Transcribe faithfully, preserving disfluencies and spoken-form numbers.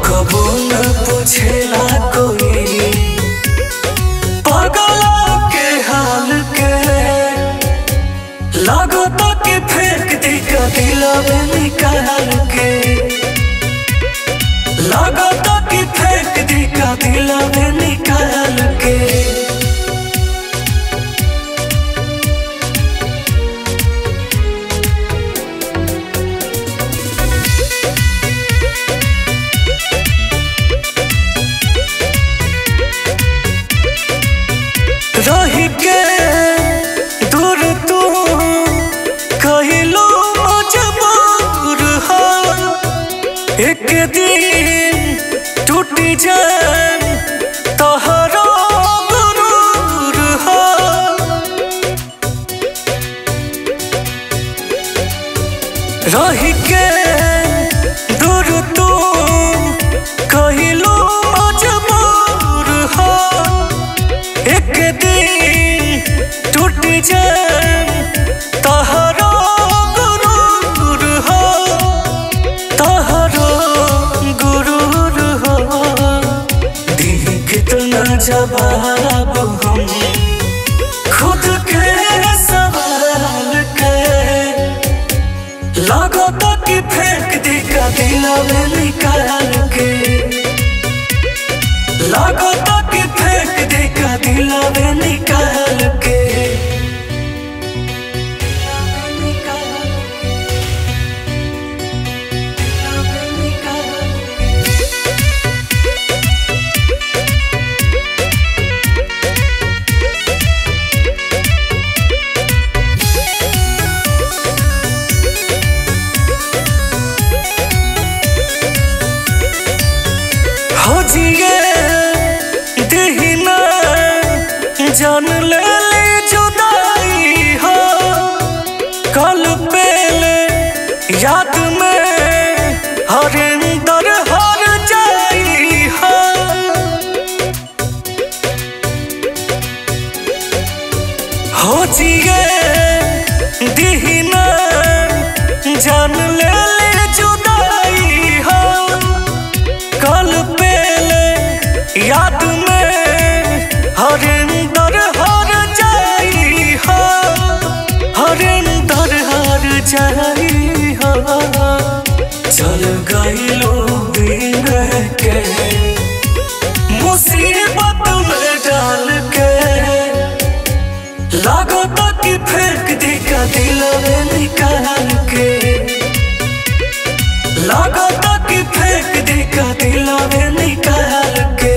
कबो न पूछेला कोई पागला के हाल के, लागता कि फेंक दी का दिलवे निकाल के, लागता कि फेंक दी का दिलवे निकाल के। रही के दूर तू कहिलो मजबूर हो, एक दिन टूटी जान तोहरो गुरूर हो। रही के दूर तू कहिलो मजबूर हो, एक दिन टूटी जान तोहरो गुरूर हो, तोहरो गुरूर हो। दिल कितना जवाब हम खुद के सवाल के, लागता कि फेंक दी का दिलवे निकाल के, लागता कि फेंक दी का दिलवे निकाल के। हो जिए दीना जान ले ले जुदाई हो, कल पेले याद में हरिंदर हर जाई हो। हो जिए दीना जान ले ले जुदाई हो, कल पेले याद में हरिंदर हर जाई हो, हरिंदर हर जाई हो। चल गईलो बिन के मुसीबत में डाल के, लागता कि फेंक दी का दिलवे निकाल के, लागता कि फेंक दी का दिलवे निकाल के।